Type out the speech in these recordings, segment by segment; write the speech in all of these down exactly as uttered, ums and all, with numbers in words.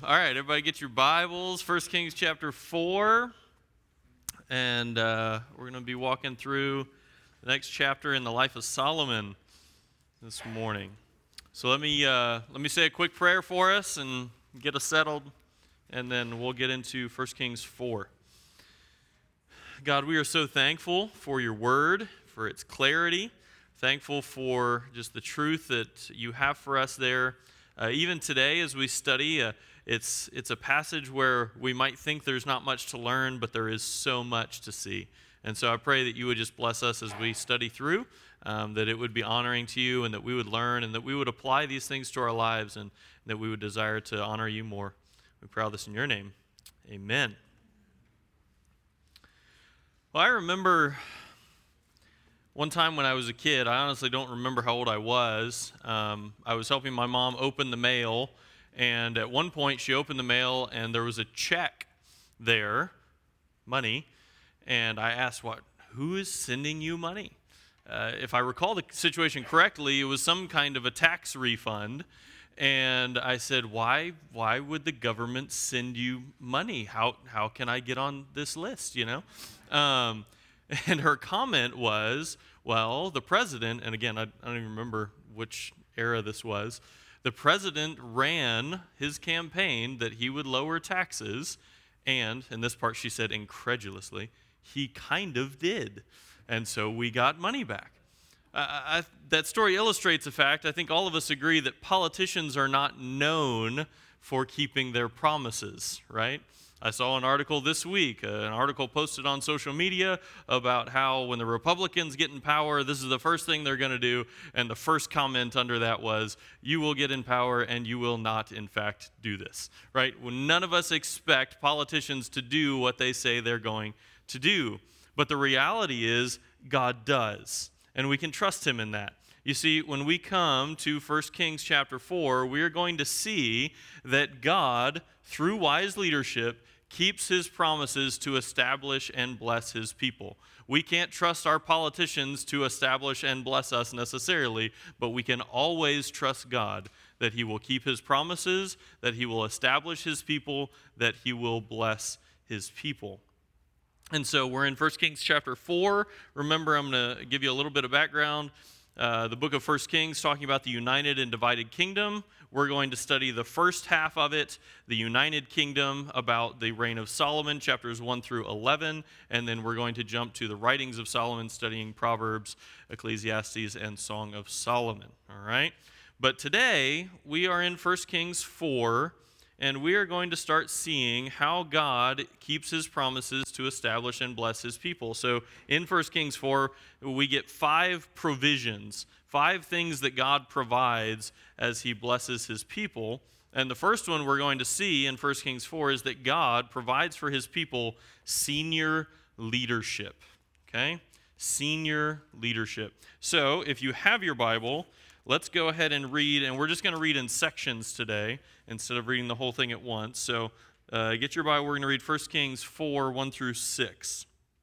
All right, everybody get your Bibles, First Kings chapter four, and uh, we're going to be walking through the next chapter in the life of Solomon this morning. So let me uh, let me say a quick prayer for us and get us settled, and then we'll get into First Kings four. God, we are so thankful for your word, for its clarity, thankful for just the truth that you have for us there. Uh, even today as we study, uh, it's it's a passage where we might think there's not much to learn, but there is so much to see. And so I pray that you would just bless us as we study through, um, that it would be honoring to you, and that we would learn, and that we would apply these things to our lives, and that we would desire to honor you more. We pray all this in your name. Amen. Well, I remember one time when I was a kid, I honestly don't remember how old I was. Um, I was helping my mom open the mail, and at one point she opened the mail and there was a check there, money, and I asked, "What? Who is sending you money?" Uh, if I recall the situation correctly, it was some kind of a tax refund, and I said, "Why? Why would the government send you money? How how can I get on this list?" You know. Um, And her comment was, well, the president, and again, I, I don't even remember which era this was, the president ran his campaign that he would lower taxes, and, in this part she said incredulously, he kind of did. And so we got money back. Uh, I, that story illustrates the fact, I think all of us agree, that politicians are not known for keeping their promises, right? I saw an article this week, uh, an article posted on social media about how when the Republicans get in power, this is the first thing they're going to do, and the first comment under that was, "You will get in power and you will not, in fact, do this," right? Well, none of us expect politicians to do what they say they're going to do, but the reality is God does, and we can trust him in that. You see, when we come to First Kings chapter four, we are going to see that God, through wise leadership, keeps his promises to establish and bless his people. We can't trust our politicians to establish and bless us necessarily, but we can always trust God that he will keep his promises, that he will establish his people, that he will bless his people. And so we're in First Kings chapter four. Remember, I'm going to give you a little bit of background. Uh, the book of First Kings talking about the united and divided kingdom. We're going to study the first half of it, the united kingdom, about the reign of Solomon, chapters one through eleven, and then we're going to jump to the writings of Solomon, studying Proverbs, Ecclesiastes, and Song of Solomon, all right? But today, we are in First Kings four, and we are going to start seeing how God keeps his promises to establish and bless his people. So in First Kings four, we get five provisions, five things that God provides as he blesses his people. And the first one we're going to see in First Kings four is that God provides for his people senior leadership, okay? Senior leadership. So if you have your Bible, let's go ahead and read, and we're just going to read in sections today instead of reading the whole thing at once. So uh, get your Bible. We're going to read First Kings four, one through six.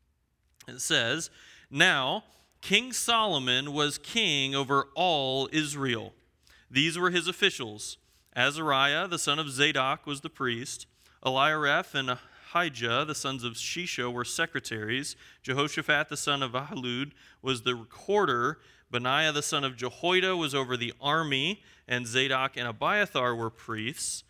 It says, "Now King Solomon was king over all Israel. These were his officials. Azariah, the son of Zadok, was the priest. Eliareph and Ahijah, the sons of Shisha, were secretaries. Jehoshaphat, the son of Ahilud, was the recorder. Benaiah, the son of Jehoiada, was over the army, and Zadok and Abiathar were priests."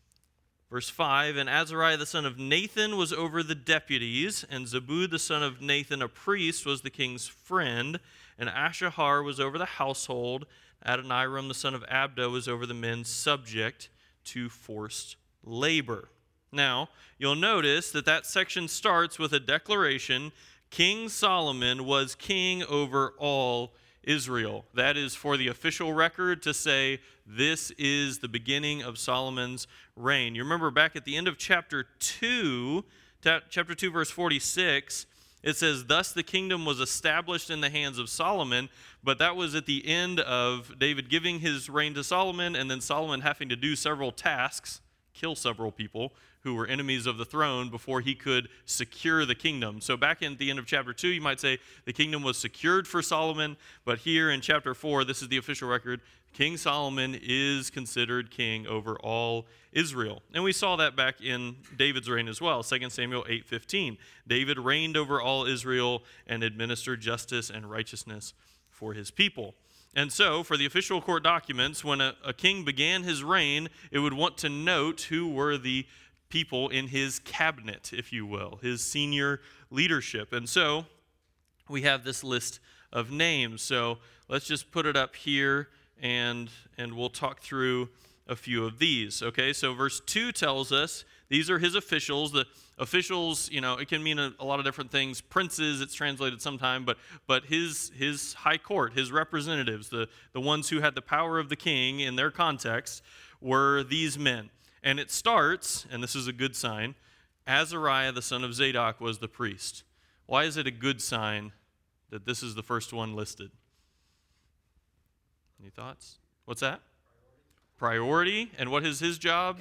Verse five, "And Azariah, the son of Nathan, was over the deputies, and Zabud, the son of Nathan, a priest, was the king's friend, and Ashahar was over the household. Adoniram, the son of Abda, was over the men subject to forced labor." Now, you'll notice that that section starts with a declaration, King Solomon was king over all Israel. That is for the official record to say this is the beginning of Solomon's reign. You remember back at the end of chapter two, chapter two, verse forty-six, it says, "Thus the kingdom was established in the hands of Solomon," but that was at the end of David giving his reign to Solomon, and then Solomon having to do several tasks, kill several people who were enemies of the throne before he could secure the kingdom. So back in the end of chapter two, you might say the kingdom was secured for Solomon, but here in chapter four, this is the official record, King Solomon is considered king over all Israel. And we saw that back in David's reign as well, Second Samuel eight fifteen. David reigned over all Israel and administered justice and righteousness for his people. And so, for the official court documents, when a, a king began his reign, it would want to note who were the people in his cabinet, if you will, his senior leadership. And so, we have this list of names. So, let's just put it up here, and, and we'll talk through a few of these. Okay, so verse two tells us these are his officials. The officials, you know, it can mean a, a lot of different things. Princes, it's translated sometime, but but his his high court, his representatives, the, the ones who had the power of the king in their context, were these men. And it starts, and this is a good sign, Azariah, the son of Zadok, was the priest. Why is it a good sign that this is the first one listed? Any thoughts? What's that? Priority. And what is his job?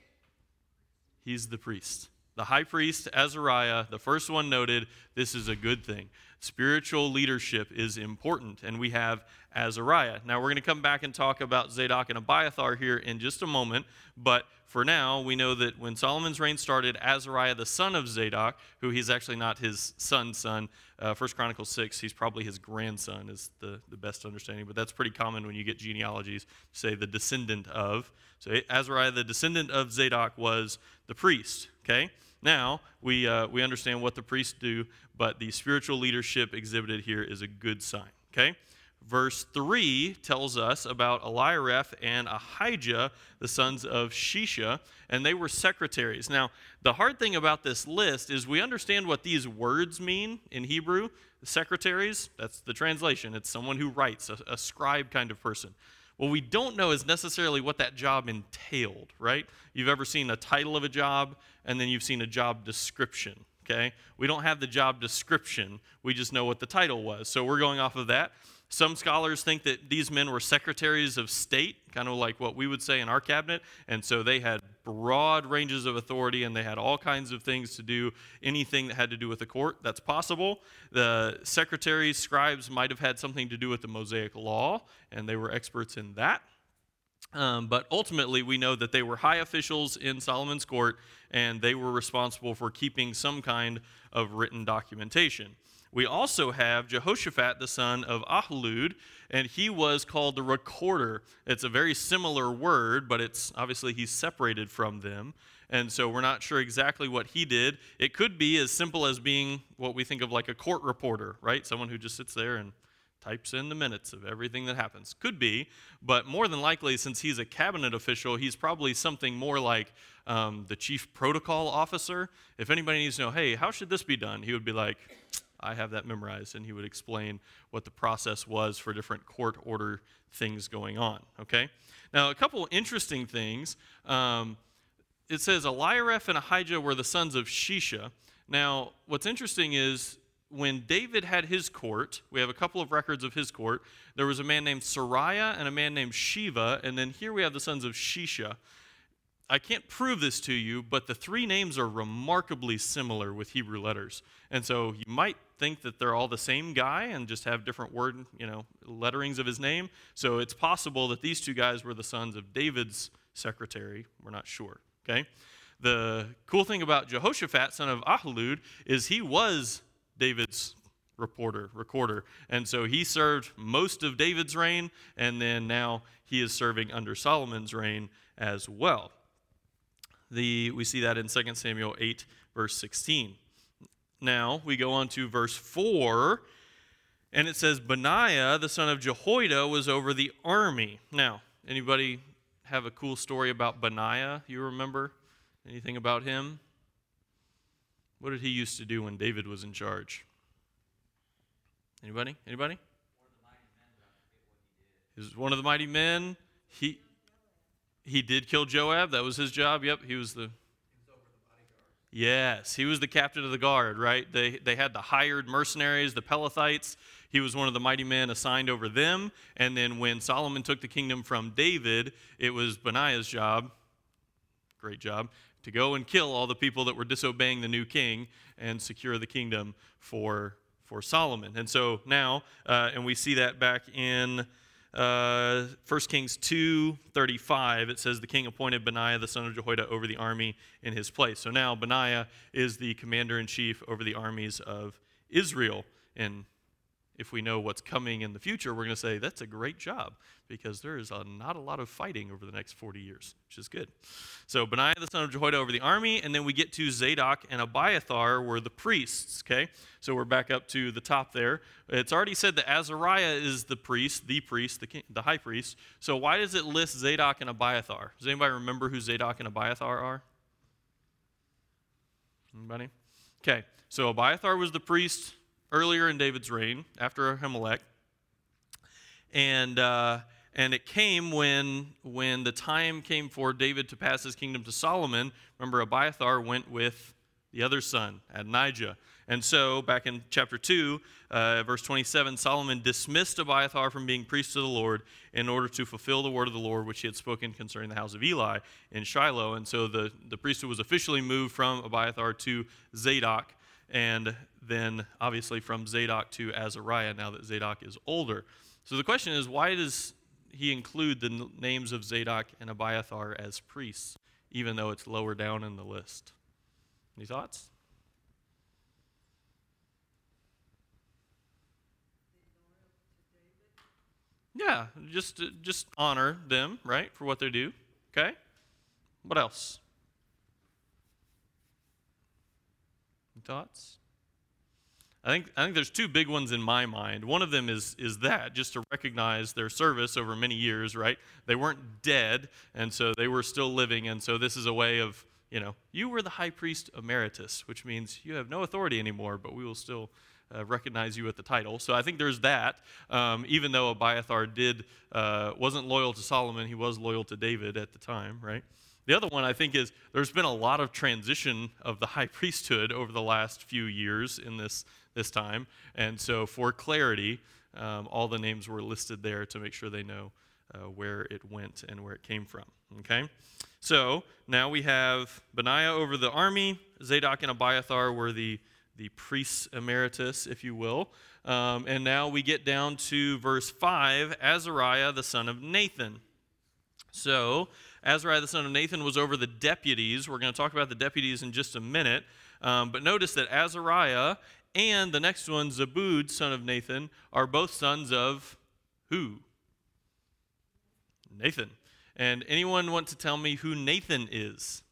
He's the priest. The high priest, Azariah, the first one noted, this is a good thing. Spiritual leadership is important, and we have Azariah. Now, we're going to come back and talk about Zadok and Abiathar here in just a moment, but for now, we know that when Solomon's reign started, Azariah, the son of Zadok, who he's actually not his son's son, uh, First Chronicles six, he's probably his grandson is the, the best understanding, but that's pretty common when you get genealogies, say the descendant of. So Azariah, the descendant of Zadok, was the priest, okay? Now, we uh, we understand what the priests do, but the spiritual leadership exhibited here is a good sign, okay? Verse three tells us about Eliareph and Ahijah, the sons of Shisha, and they were secretaries. Now, the hard thing about this list is we understand what these words mean in Hebrew. The secretaries, that's the translation. It's someone who writes, a, a scribe kind of person. What we don't know is necessarily what that job entailed, right? You've ever seen a title of a job, and then you've seen a job description, okay? We don't have the job description. We just know what the title was. So we're going off of that. Some scholars think that these men were secretaries of state, kind of like what we would say in our cabinet, and so they had broad ranges of authority, and they had all kinds of things to do, anything that had to do with the court, that's possible. The secretaries, scribes might have had something to do with the Mosaic Law, and they were experts in that. Um, but ultimately, we know that they were high officials in Solomon's court, and they were responsible for keeping some kind of written documentation. We also have Jehoshaphat, the son of Ahilud, and he was called the recorder. It's a very similar word, but it's obviously he's separated from them, and so we're not sure exactly what he did. It could be as simple as being what we think of like a court reporter, right? Someone who just sits there and types in the minutes of everything that happens. Could be, but more than likely, since he's a cabinet official, he's probably something more like um, the chief protocol officer. If anybody needs to know, hey, how should this be done? He would be like, I have that memorized, and he would explain what the process was for different court order things going on, okay? Now, a couple interesting things. Um, it says Eliareph and Ahijah were the sons of Shisha. Now, what's interesting is when David had his court, we have a couple of records of his court, there was a man named Sariah and a man named Shiva, and then here we have the sons of Shisha. I can't prove this to you, but the three names are remarkably similar with Hebrew letters. And so you might think that they're all the same guy and just have different word, you know, letterings of his name. So it's possible that these two guys were the sons of David's secretary. We're not sure, okay? The cool thing about Jehoshaphat, son of Ahilud, is he was David's reporter, recorder. And so he served most of David's reign, and then now he is serving under Solomon's reign as well. The, we see that in Second Samuel eight, verse sixteen. Now, we go on to verse four, and it says, Benaiah, the son of Jehoiada, was over the army. Now, anybody have a cool story about Benaiah you remember? Anything about him? What did he used to do when David was in charge? Anybody? Anybody? He was one of the mighty men. He... He did kill Joab. That was his job. Yep, he was the... He was over the bodyguard. Yes, he was the captain of the guard, right? They they had the hired mercenaries, the Pelethites. He was one of the mighty men assigned over them. And then when Solomon took the kingdom from David, it was Benaiah's job, great job, to go and kill all the people that were disobeying the new king and secure the kingdom for, for Solomon. And so now, uh, and we see that back in uh, First Kings two thirty-five, it says the king appointed Benaiah the son of Jehoiada over the army in his place. So now Benaiah is the commander-in-chief over the armies of Israel. And if we know what's coming in the future, we're going to say that's a great job because there is a, not a lot of fighting over the next forty years, which is good. So Benaiah the son of Jehoiada over the army, and then we get to Zadok and Abiathar were the priests, okay? So we're back up to the top there. It's already said that Azariah is the priest, the priest, the, king, the high priest. So why does it list Zadok and Abiathar? Does anybody remember who Zadok and Abiathar are? Anybody? Okay, so Abiathar was the priest earlier in David's reign, after Ahimelech, and uh, and it came when when the time came for David to pass his kingdom to Solomon. Remember, Abiathar went with the other son, Adonijah. And so, back in chapter two, uh, verse twenty-seven, Solomon dismissed Abiathar from being priest to the Lord in order to fulfill the word of the Lord which he had spoken concerning the house of Eli in Shiloh. And so the, the priesthood was officially moved from Abiathar to Zadok, and then obviously from Zadok to Azariah now that Zadok is older. So the question is, why does he include the n- names of Zadok and Abiathar as priests, even though it's lower down in the list? Any thoughts? Yeah, just, just honor them, right, for what they do. Okay? What else? Any thoughts? I think I think there's two big ones in my mind. One of them is is that, just to recognize their service over many years, right? They weren't dead, and so they were still living, and so this is a way of, you know, you were the high priest emeritus, which means you have no authority anymore, but we will still uh, recognize you at the title. So I think there's that. Um, even though Abiathar did uh, wasn't loyal to Solomon, he was loyal to David at the time, right? The other one, I think, is there's been a lot of transition of the high priesthood over the last few years in this, this time. And so for clarity, um, all the names were listed there to make sure they know uh, where it went and where it came from. Okay? So now we have Benaiah over the army. Zadok and Abiathar were the, the priests emeritus, if you will. Um, and now we get down to verse five, Azariah, the son of Nathan. So Azariah the son of Nathan was over the deputies. We're going to talk about the deputies in just a minute. Um, but notice that Azariah and the next one, Zabud, son of Nathan, are both sons of who? Nathan. And anyone want to tell me who Nathan is?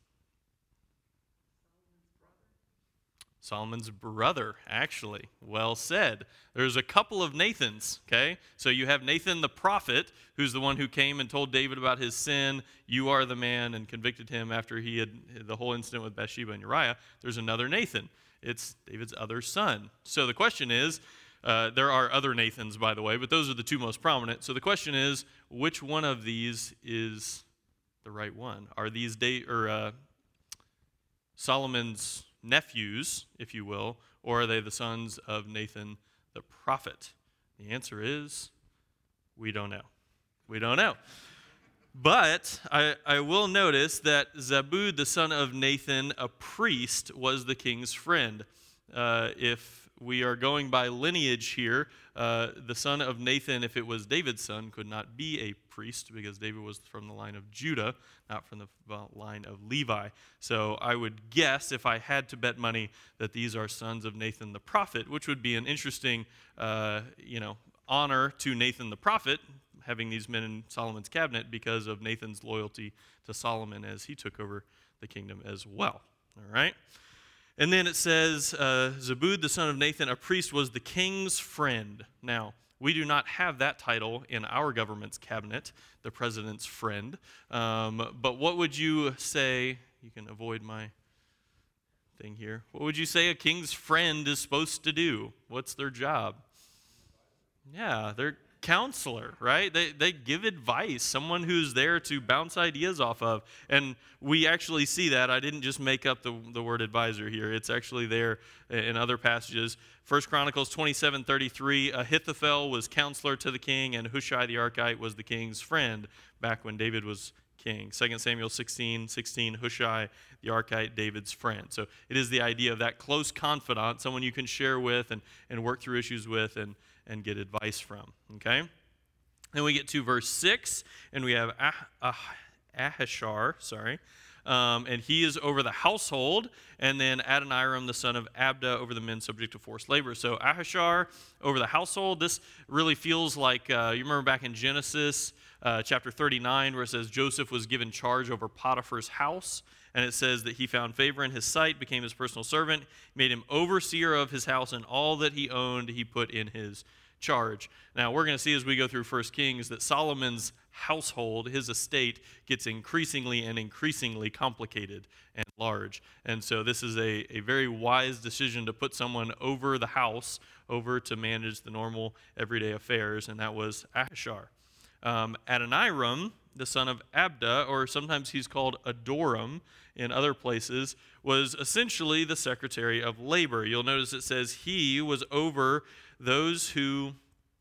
Solomon's brother, actually. Well said. There's a couple of Nathans, okay? So you have Nathan the prophet, who's the one who came and told David about his sin. You are the man, and convicted him after he had the whole incident with Bathsheba and Uriah. There's another Nathan. It's David's other son. So the question is, uh, there are other Nathans, by the way, but those are the two most prominent. So the question is, which one of these is the right one? Are these da- or uh, Solomon's nephews, if you will, or are they the sons of Nathan the prophet? The answer is, we don't know. We don't know. But I, I will notice that Zabud, the son of Nathan, a priest, was the king's friend. Uh, if we are going by lineage here, uh, the son of Nathan, if it was David's son, could not be a priest because David was from the line of Judah, not from the line of Levi. So I would guess, if I had to bet money, that these are sons of Nathan the prophet, which would be an interesting, uh, you know, honor to Nathan the prophet, having these men in Solomon's cabinet because of Nathan's loyalty to Solomon as he took over the kingdom as well. All right? And then it says, uh, Zabud, the son of Nathan, a priest, was the king's friend. Now, we do not have that title in our government's cabinet, the president's friend. Um, but what would you say, you can avoid my thing here, what would you say a king's friend is supposed to do? What's their job? Yeah, they're counselor, right? They they give advice, someone who's there to bounce ideas off of. And we actually see that. I didn't just make up the, the word advisor here. It's actually there in other passages. First Chronicles twenty-seven thirty-three, Ahithophel was counselor to the king, and Hushai the Archite was the king's friend back when David was king. Second Samuel sixteen sixteen, Hushai the Archite, David's friend. So it is the idea of that close confidant, someone you can share with and, and work through issues with and, and get advice from. Okay? Then we get to verse six, and we have ah, ah, Ahishar, sorry, um, and he is over the household, and then Adoniram, the son of Abda, over the men subject to forced labor. So Ahishar over the household. This really feels like, uh, you remember back in Genesis uh, chapter thirty-nine, where it says Joseph was given charge over Potiphar's house, and it says that he found favor in his sight, became his personal servant, made him overseer of his house, and all that he owned he put in his charge. Now, we're going to see as we go through First Kings that Solomon's household, his estate, gets increasingly and increasingly complicated and large. And so this is a, a very wise decision to put someone over the house, over to manage the normal everyday affairs, and that was Ahishar. Um, Adoniram, the son of Abda, or sometimes he's called Adoram in other places, was essentially the secretary of labor. You'll notice it says he was over those who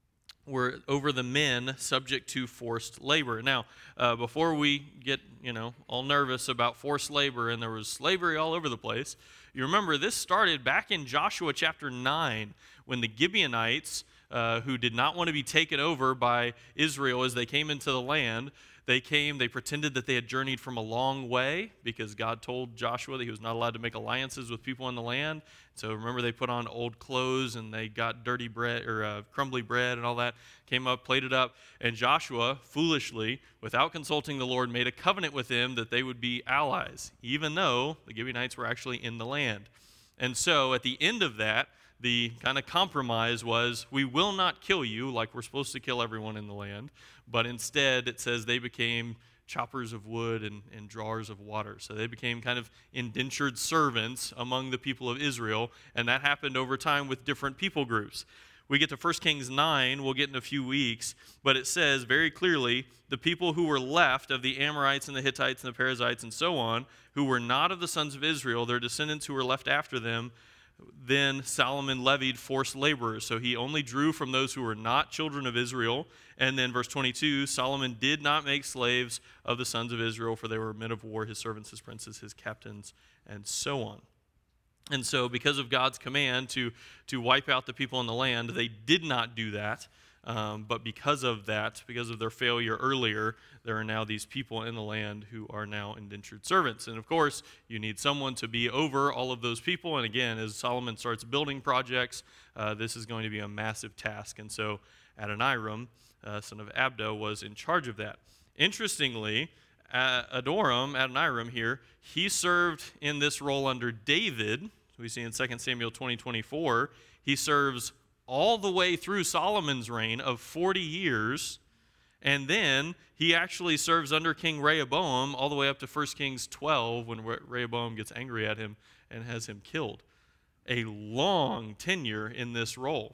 were over the men subject to forced labor. Now, uh, before we get, you know, all nervous about forced labor and there was slavery all over the place, you remember this started back in Joshua chapter nine when the Gibeonites, uh, who did not want to be taken over by Israel as they came into the land, they came, they pretended that they had journeyed from a long way because God told Joshua that he was not allowed to make alliances with people in the land. So remember, they put on old clothes and they got dirty bread or uh, crumbly bread and all that, came up, plated up, and Joshua, foolishly, without consulting the Lord, made a covenant with them that they would be allies, even though the Gibeonites were actually in the land. And so at the end of that, the kind of compromise was, we will not kill you like we're supposed to kill everyone in the land, but instead it says they became choppers of wood and, and drawers of water. So they became kind of indentured servants among the people of Israel, and that happened over time with different people groups. We get to First Kings nine, we'll get in a few weeks, but it says very clearly, the people who were left of the Amorites and the Hittites and the Perizzites and so on, who were not of the sons of Israel, their descendants who were left after them, then Solomon levied forced laborers. So he only drew from those who were not children of Israel. And then verse twenty-two, Solomon did not make slaves of the sons of Israel, for they were men of war, his servants, his princes, his captains, and so on. And so because of God's command to, to wipe out the people in the land, they did not do that. Um, but because of that, because of their failure earlier, there are now these people in the land who are now indentured servants. And of course, you need someone to be over all of those people. And again, as Solomon starts building projects, uh, this is going to be a massive task. And so Adoniram, uh, son of Abda, was in charge of that. Interestingly, uh, Adoram, Adoniram here, he served in this role under David. We see in Second Samuel twenty twenty-four, he serves all the way through Solomon's reign of forty years, and then he actually serves under King Rehoboam all the way up to First Kings twelve when Rehoboam gets angry at him and has him killed. A long tenure in this role.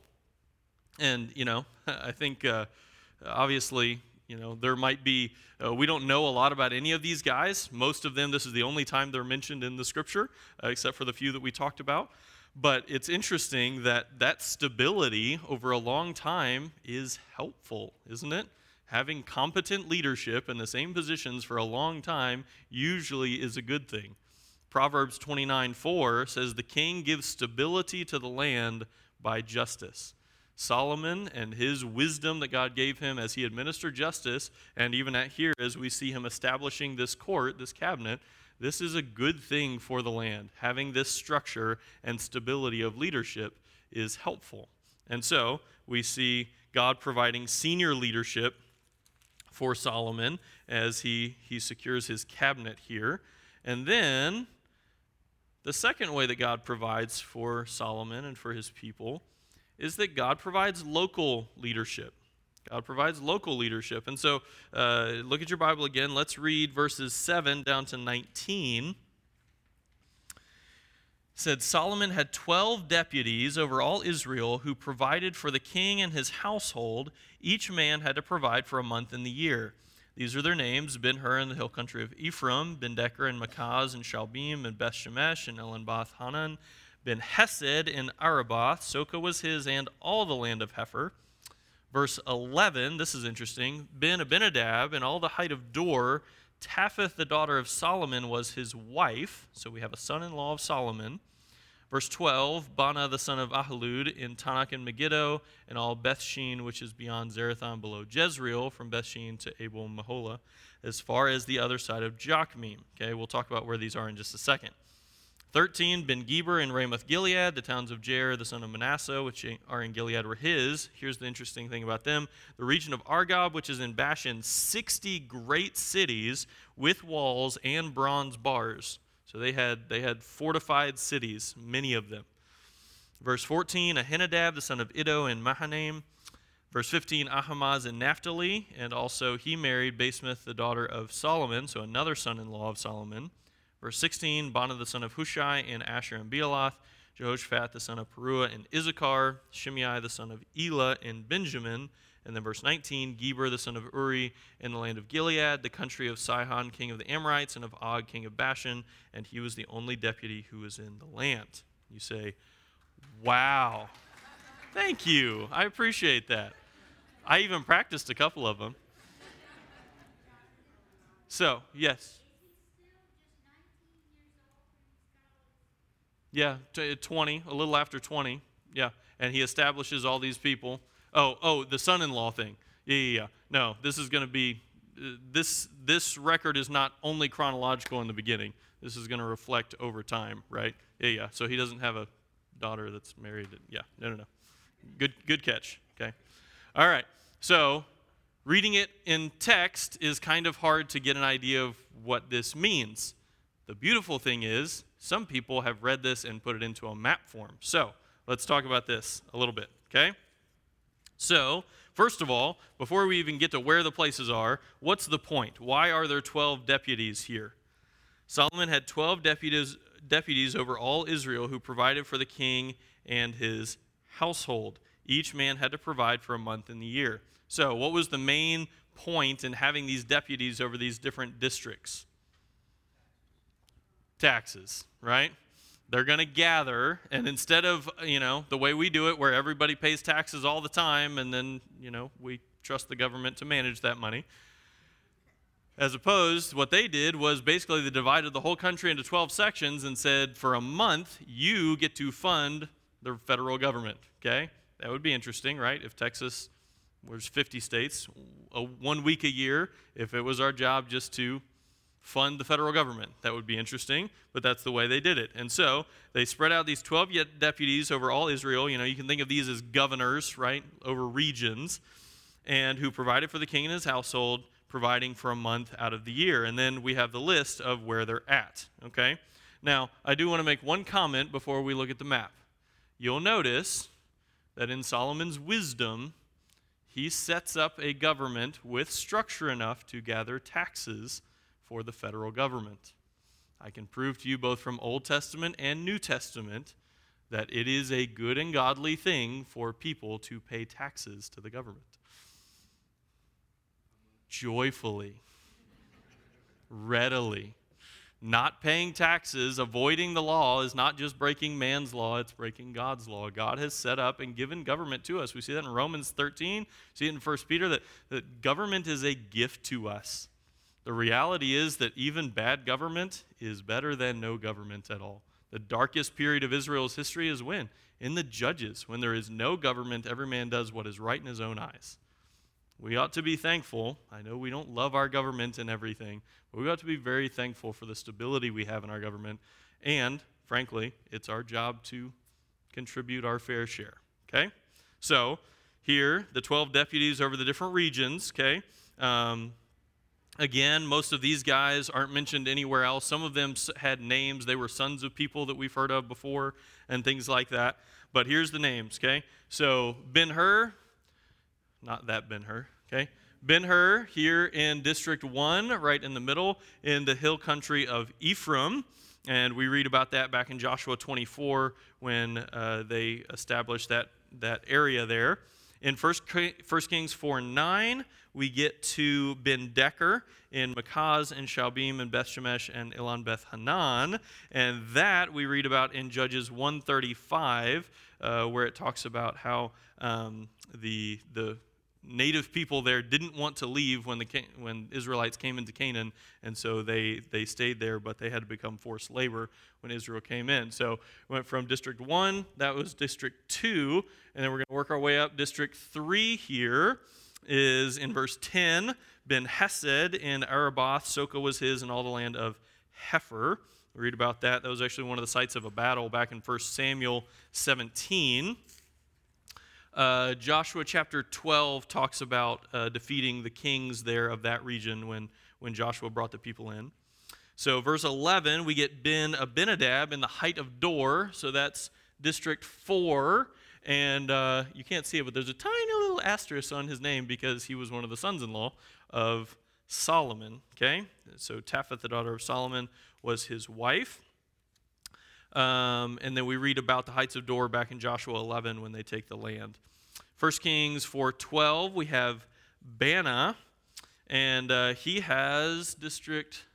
And, you know, I think uh, obviously, you know, there might be, uh, we don't know a lot about any of these guys. Most of them, this is the only time they're mentioned in the scripture, uh, except for the few that we talked about. But it's interesting that that stability over a long time is helpful, isn't it? Having competent leadership in the same positions for a long time usually is a good thing. Proverbs twenty-nine four says, the king gives stability to the land by justice. Solomon and his wisdom that God gave him as he administered justice, and even at here as we see him establishing this court, this cabinet, this is a good thing for the land. Having this structure and stability of leadership is helpful. And so we see God providing senior leadership for Solomon as he, he secures his cabinet here. And then the second way that God provides for Solomon and for his people is that God provides local leadership. God provides local leadership. And so uh, look at your Bible again. Let's read verses seven down to nineteen. It said, Solomon had twelve deputies over all Israel who provided for the king and his household. Each man had to provide for a month in the year. These are their names: Ben-Hur in the hill country of Ephraim, Ben-Decker and Makaz and Shalbim and Beth-Shemesh and Elenbath Hanan, Ben-Hesed in Arabath. Soka was his, and all the land of Hepher. Verse eleven, this is interesting. Ben Abinadab and all the height of Dor, Tapheth, the daughter of Solomon, was his wife. So we have a son-in-law of Solomon. Verse twelve, Bana, the son of Ahilud, in Tanakh and Megiddo, and all Bethshean, which is beyond Zerathon below Jezreel, from Bethshean to Abel Mahola, as far as the other side of Jokmeam. Okay, we'll talk about where these are in just a second. thirteen, Ben-Geber in Ramoth-Gilead, the towns of Jair, the son of Manasseh, which are in Gilead, were his. Here's the interesting thing about them. The region of Argob, which is in Bashan, sixty great cities with walls and bronze bars. So they had they had fortified cities, many of them. Verse fourteen, Ahinadab, the son of Iddo in Mahanaim. Verse fifteen, Ahimaaz in Naphtali, and also he married Basemath, the daughter of Solomon, so another son-in-law of Solomon. Verse sixteen, Bana, the son of Hushai in Asher and Bealoth. Jehoshaphat, the son of Peruah in Issachar. Shimei, the son of Elah in Benjamin. And then verse nineteen, Geber, the son of Uri, in the land of Gilead, the country of Sihon, king of the Amorites, and of Og, king of Bashan, and he was the only deputy who was in the land. You say, wow. Thank you. I appreciate that. I even practiced a couple of them. So, yes. Yeah, twenty, a little after twenty. Yeah, and he establishes all these people. Oh, oh, the son-in-law thing. Yeah, yeah, yeah. No, this is going to be, uh, this this record is not only chronological in the beginning. This is going to reflect over time, right? Yeah, yeah. So he doesn't have a daughter that's married. Yeah, no, no, no. Good, good catch, okay? All right, so reading it in text is kind of hard to get an idea of what this means. The beautiful thing is, some people have read this and put it into a map form. So let's talk about this a little bit, okay? So, first of all, before we even get to where the places are, what's the point? Why are there twelve deputies here? Solomon had twelve deputies, deputies over all Israel who provided for the king and his household. Each man had to provide for a month in the year. So, what was the main point in having these deputies over these different districts? Taxes, right? They're going to gather, and instead of, you know, the way we do it where everybody pays taxes all the time and then, you know, we trust the government to manage that money, as opposed, what they did was basically they divided the whole country into twelve sections and said, for a month, you get to fund the federal government, okay? That would be interesting, right? If Texas was fifty states, a, one week a year, if it was our job just to fund the federal government. That would be interesting, but that's the way they did it. And so they spread out these twelve deputies over all Israel. You know, you can think of these as governors, right, over regions, and who provided for the king and his household, providing for a month out of the year. And then we have the list of where they're at, okay? Now, I do want to make one comment before we look at the map. You'll notice that in Solomon's wisdom, he sets up a government with structure enough to gather taxes for the federal government. I can prove to you both from Old Testament and New Testament that it is a good and godly thing for people to pay taxes to the government. Joyfully, readily. Not paying taxes, avoiding the law is not just breaking man's law, it's breaking God's law. God has set up and given government to us. We see that in Romans thirteen, see it in First Peter, that, that government is a gift to us. The reality is that even bad government is better than no government at all. The darkest period of Israel's history is when? In the Judges, when there is no government, every man does what is right in his own eyes. We ought to be thankful. I know we don't love our government and everything, but we ought to be very thankful for the stability we have in our government. And, frankly, it's our job to contribute our fair share, okay? So, here, the twelve deputies over the different regions, okay? Um, Again, most of these guys aren't mentioned anywhere else. Some of them had names. They were sons of people that we've heard of before and things like that. But here's the names, okay? So Ben-Hur, not that Ben-Hur, okay? Ben-Hur here in District one, right in the middle, in the hill country of Ephraim. And we read about that back in Joshua twenty-four when uh, they established that, that area there. In First Kings four nine, we get to Ben-Decker in Makaz and Shalbim and Beth-Shemesh and Elon Beth Hanan. And that we read about in Judges one thirty-five, uh, where it talks about how um, the, the native people there didn't want to leave when the when Israelites came into Canaan, and so they they stayed there, but they had to become forced labor when Israel came in. So we went from District one, that was District two, and then we're going to work our way up. District three here is in verse ten, Ben Hesed in Araboth, Soka was his, and all the land of Hepher. We read about that. That was actually one of the sites of a battle back in First Samuel seventeen. Uh, Joshua chapter twelve talks about uh, defeating the kings there of that region when, when Joshua brought the people in. So verse eleven, we get Ben Abinadab in the height of Dor, so that's District four, and uh, you can't see it, but there's a tiny little asterisk on his name because he was one of the sons-in-law of Solomon, okay? So Taphath, the daughter of Solomon, was his wife. Um, and then we read about the heights of Dor back in Joshua eleven when they take the land. First Kings four twelve, we have Bana, and uh, he has District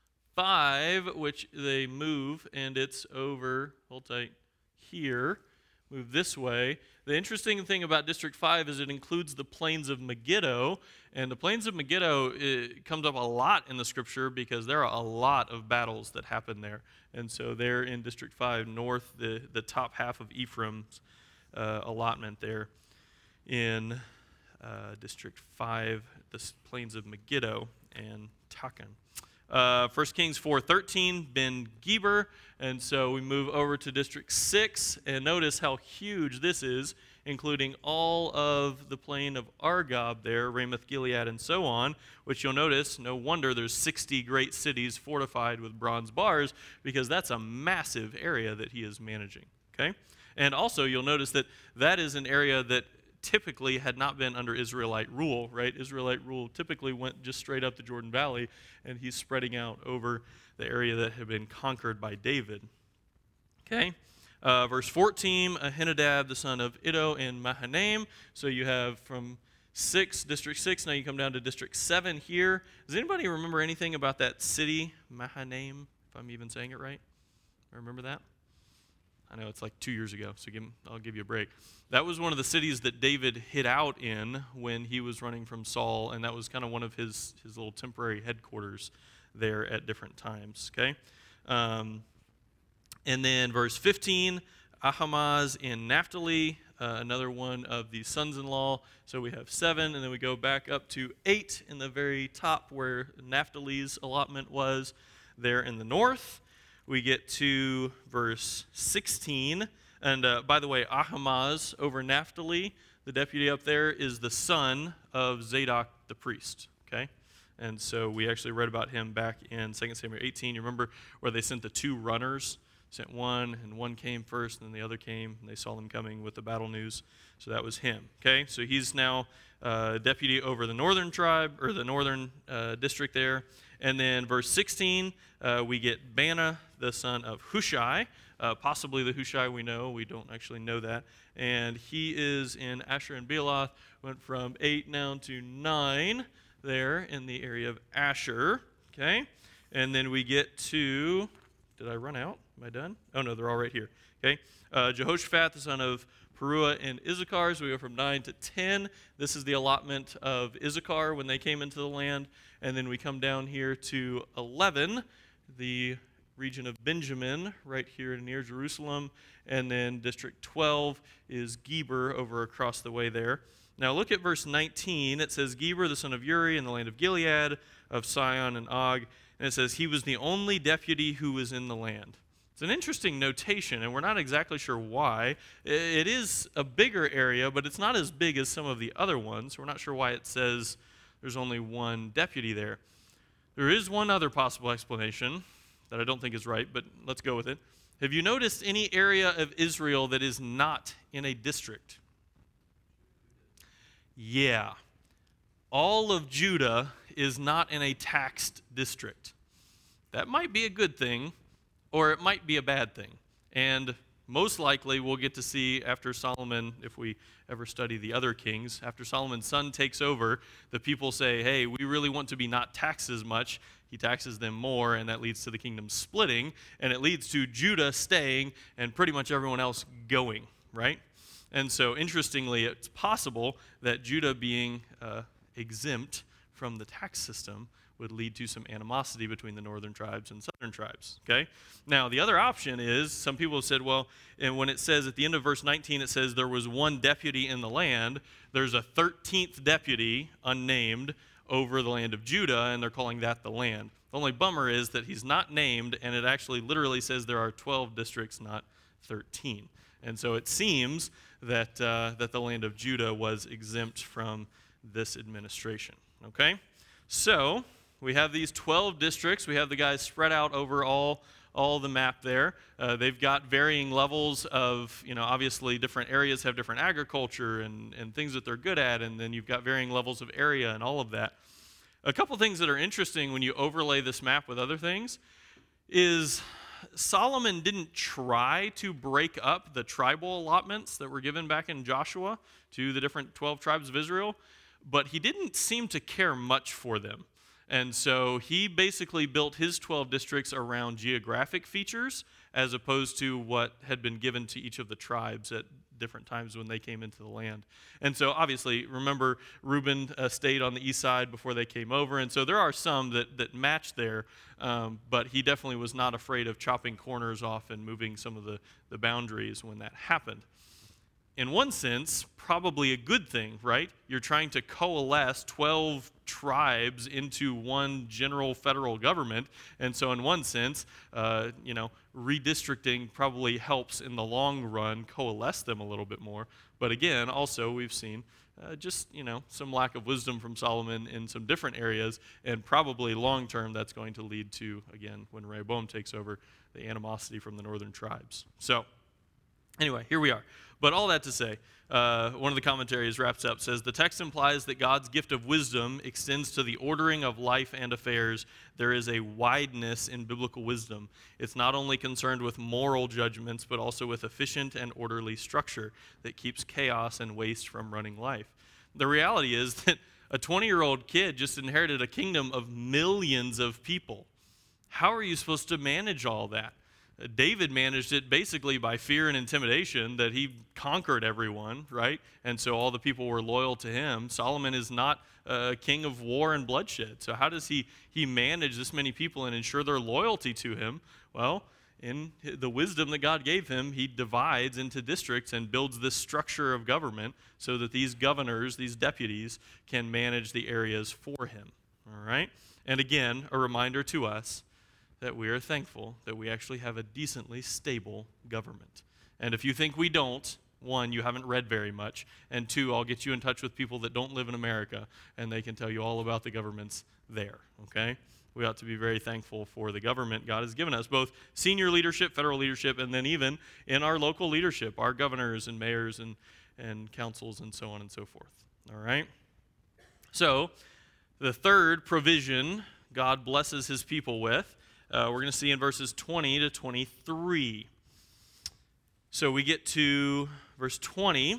five, which they move, and it's over, hold tight, here, move this way. The interesting thing about District five is it includes the plains of Megiddo, and the plains of Megiddo, it comes up a lot in the scripture because there are a lot of battles that happen there. And so they're in District five, north, the, the top half of Ephraim's uh, allotment there in uh, District five, the plains of Megiddo and Takan. Uh, First Kings four thirteen, Ben Geber, and so we move over to District six, and notice how huge this is, including all of the plain of Argob there, Ramoth Gilead, and so on, which you'll notice, no wonder there's sixty great cities fortified with bronze bars, because that's a massive area that he is managing, okay? And also, you'll notice that that is an area that typically had not been under Israelite rule, right? Israelite rule typically went just straight up the Jordan Valley, and he's spreading out over the area that had been conquered by David. Okay? Uh, verse fourteen, Ahinadab, the son of Iddo, in Mahanaim. So you have from six, District six, now you come down to District seven here. Does anybody remember anything about that city, Mahanaim, if I'm even saying it right? Remember that? I know it's like two years ago, so give, I'll give you a break. That was one of the cities that David hid out in when he was running from Saul, and that was kind of one of his, his little temporary headquarters there at different times, okay? Um, and then verse fifteen, Ahamaz in Naphtali, uh, another one of the sons-in-law. So we have seven, and then we go back up to eight in the very top where Naphtali's allotment was there in the north. We get to verse sixteen, and uh, by the way, Ahamaz over Naphtali, the deputy up there, is the son of Zadok the priest, okay? And so we actually read about him back in Second Samuel eighteen. You remember where they sent the two runners? Sent one, and one came first, and then the other came, and they saw them coming with the battle news. So that was him, okay? So he's now uh, deputy over the northern tribe, or the northern uh, district there. And then verse sixteen, uh, we get Bana, the son of Hushai, uh, possibly the Hushai we know. We don't actually know that. And he is in Asher and Bealoth, went from eight now to nine there in the area of Asher, okay? And then we get to, did I run out? Am I done? Oh, no, they're all right here, okay? Uh, Jehoshaphat, the son of Peruah and Issachar, so we go from nine to ten. This is the allotment of Issachar when they came into the land. And then we come down here to eleven, the region of Benjamin, right here near Jerusalem. And then District twelve is Geber over across the way there. Now look at verse nineteen. It says, Geber, the son of Uri, in the land of Gilead, of Sion and Og. And it says, he was the only deputy who was in the land. It's an interesting notation, and we're not exactly sure why. It is a bigger area, but it's not as big as some of the other ones. We're not sure why it says there's only one deputy there. There is one other possible explanation that I don't think is right, but let's go with it. Have you noticed any area of Israel that is not in a district? Yeah. All of Judah is not in a taxed district. That might be a good thing, or it might be a bad thing. And most likely we'll get to see after Solomon, if we ever study the other kings, after Solomon's son takes over, the people say, hey, we really want to be not taxed as much. He taxes them more, and that leads to the kingdom splitting, and it leads to Judah staying and pretty much everyone else going, right? And so, interestingly, it's possible that Judah being uh, exempt from the tax system would lead to some animosity between the northern tribes and southern tribes, okay? Now, the other option is, some people have said, well, and when it says at the end of verse nineteen, it says there was one deputy in the land, there's a thirteenth deputy, unnamed, over the land of Judah, and they're calling that the land. The only bummer is that he's not named, and it actually literally says there are twelve districts, not thirteen. And so it seems that, uh, that the land of Judah was exempt from this administration, okay? So we have these twelve districts. We have the guys spread out over all, all the map there. Uh, they've got varying levels of, you know, obviously different areas have different agriculture and, and things that they're good at, and then you've got varying levels of area and all of that. A couple things that are interesting when you overlay this map with other things is Solomon didn't try to break up the tribal allotments that were given back in Joshua to the different twelve tribes of Israel, but he didn't seem to care much for them. And so he basically built his twelve districts around geographic features as opposed to what had been given to each of the tribes at different times when they came into the land. And so obviously, remember, Reuben uh, stayed on the east side before they came over, and so there are some that, that match there, um, but he definitely was not afraid of chopping corners off and moving some of the, the boundaries when that happened. In one sense, probably a good thing, right? You're trying to coalesce twelve tribes into one general federal government, and so in one sense, uh, you know, redistricting probably helps in the long run coalesce them a little bit more. But again, also we've seen uh, just, you know, some lack of wisdom from Solomon in some different areas, and probably long term that's going to lead to, again, when Rehoboam takes over, the animosity from the northern tribes. So anyway, here we are. But all that to say, uh, one of the commentaries wraps up, says, the text implies that God's gift of wisdom extends to the ordering of life and affairs. There is a wideness in biblical wisdom. It's not only concerned with moral judgments, but also with efficient and orderly structure that keeps chaos and waste from running life. The reality is that a twenty-year-old kid just inherited a kingdom of millions of people. How are you supposed to manage all that? David managed it basically by fear and intimidation, that he conquered everyone, right? And so all the people were loyal to him. Solomon is not a king of war and bloodshed. So how does he, he manage this many people and ensure their loyalty to him? Well, in the wisdom that God gave him, he divides into districts and builds this structure of government so that these governors, these deputies, can manage the areas for him, all right? And again, a reminder to us that we are thankful that we actually have a decently stable government. And if you think we don't, one, you haven't read very much, and two, I'll get you in touch with people that don't live in America, and they can tell you all about the governments there, okay? We ought to be very thankful for the government God has given us, both senior leadership, federal leadership, and then even in our local leadership, our governors and mayors and, and councils and so on and so forth, all right? So, the third provision God blesses his people with, Uh, we're going to see in verses twenty to twenty-three. So we get to verse twenty.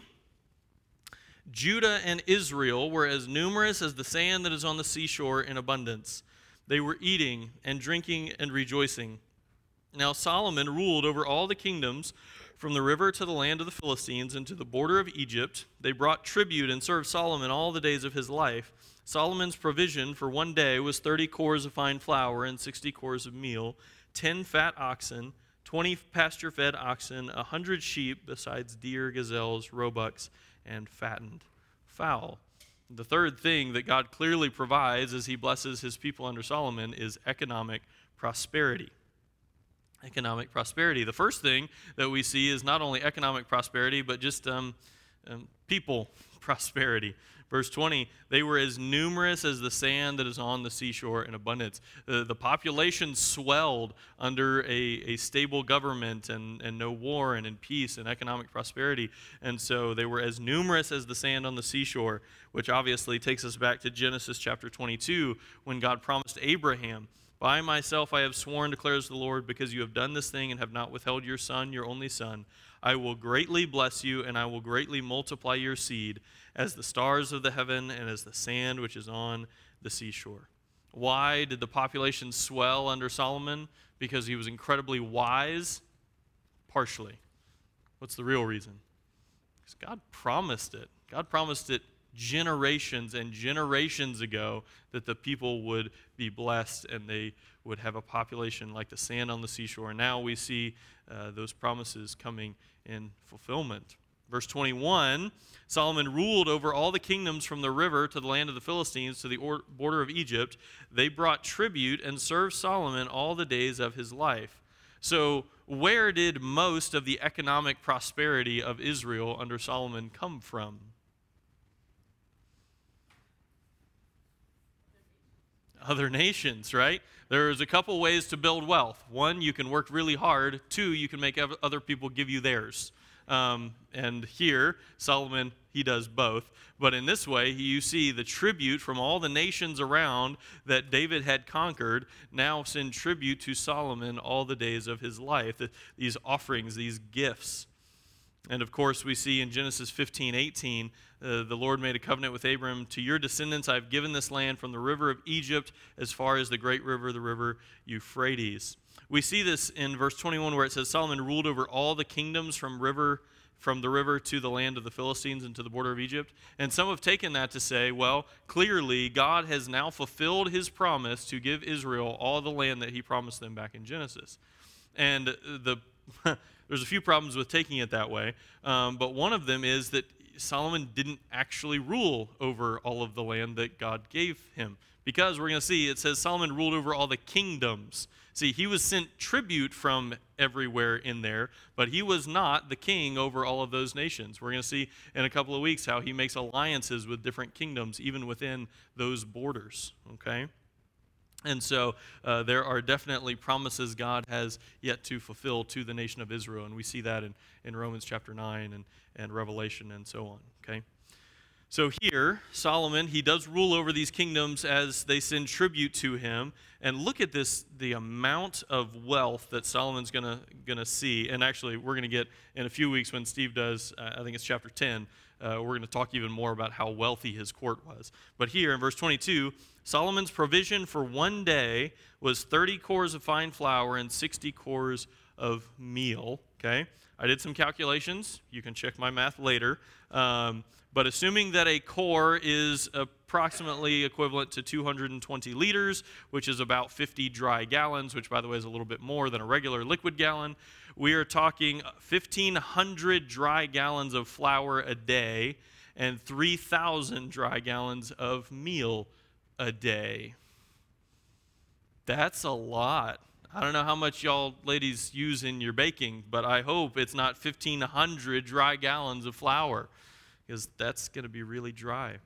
Judah and Israel were as numerous as the sand that is on the seashore in abundance. They were eating and drinking and rejoicing. Now Solomon ruled over all the kingdoms from the river to the land of the Philistines and to the border of Egypt. They brought tribute and served Solomon all the days of his life. Solomon's provision for one day was thirty cores of fine flour and sixty cores of meal, ten fat oxen, twenty pasture-fed oxen, a hundred sheep, besides deer, gazelles, roebucks, and fattened fowl. The third thing that God clearly provides as he blesses his people under Solomon is economic prosperity. Economic prosperity. The first thing that we see is not only economic prosperity, but just um, um, people prosperity. Verse twenty, they were as numerous as the sand that is on the seashore in abundance. The, the population swelled under a, a stable government and, and no war and in peace and economic prosperity. And so they were as numerous as the sand on the seashore, which obviously takes us back to Genesis chapter twenty-two, when God promised Abraham, by myself I have sworn, declares the Lord, because you have done this thing and have not withheld your son, your only son. I will greatly bless you, and I will greatly multiply your seed as the stars of the heaven and as the sand which is on the seashore. Why did the population swell under Solomon? Because he was incredibly wise? Partially. What's the real reason? Because God promised it. God promised it generations and generations ago that the people would be blessed and they would have a population like the sand on the seashore. And now we see uh, those promises coming in fulfillment. Verse twenty-one, Solomon ruled over all the kingdoms from the river to the land of the Philistines to the or- border of Egypt. They brought tribute and served Solomon all the days of his life. So where did most of the economic prosperity of Israel under Solomon come from? Other nations, right? There's a couple ways to build wealth. One, you can work really hard. Two, you can make other people give you theirs. Um, and here, Solomon, he does both. But in this way, you see the tribute from all the nations around that David had conquered now send tribute to Solomon all the days of his life. These offerings, these gifts. And of course, we see in Genesis fifteen eighteen, uh, the Lord made a covenant with Abram. To your descendants I have given this land from the river of Egypt as far as the great river, the river Euphrates. We see this in verse twenty-one where it says Solomon ruled over all the kingdoms from river from the river to the land of the Philistines and to the border of Egypt. And some have taken that to say, well, clearly God has now fulfilled his promise to give Israel all the land that he promised them back in Genesis. And the there's a few problems with taking it that way, um, but one of them is that Solomon didn't actually rule over all of the land that God gave him. Because we're going to see, it says Solomon ruled over all the kingdoms. See, he was sent tribute from everywhere in there, but he was not the king over all of those nations. We're going to see in a couple of weeks how he makes alliances with different kingdoms, even within those borders, okay? And so uh, there are definitely promises God has yet to fulfill to the nation of Israel, and we see that in, in Romans chapter nine and, and Revelation and so on, okay? So here, Solomon, he does rule over these kingdoms as they send tribute to him. And look at this, the amount of wealth that Solomon's going to see. And actually, we're going to get in a few weeks when Steve does, uh, I think it's chapter ten, uh, we're going to talk even more about how wealthy his court was. But here in verse twenty-two, Solomon's provision for one day was thirty cores of fine flour and sixty cores of meal. Okay, I did some calculations. You can check my math later. Um, But assuming that a core is approximately equivalent to two hundred twenty liters, which is about fifty dry gallons, which, by the way, is a little bit more than a regular liquid gallon, we are talking fifteen hundred dry gallons of flour a day and three thousand dry gallons of meal a day. That's a lot. I don't know how much y'all ladies use in your baking, but I hope it's not fifteen hundred dry gallons of flour, because that's going to be really dry.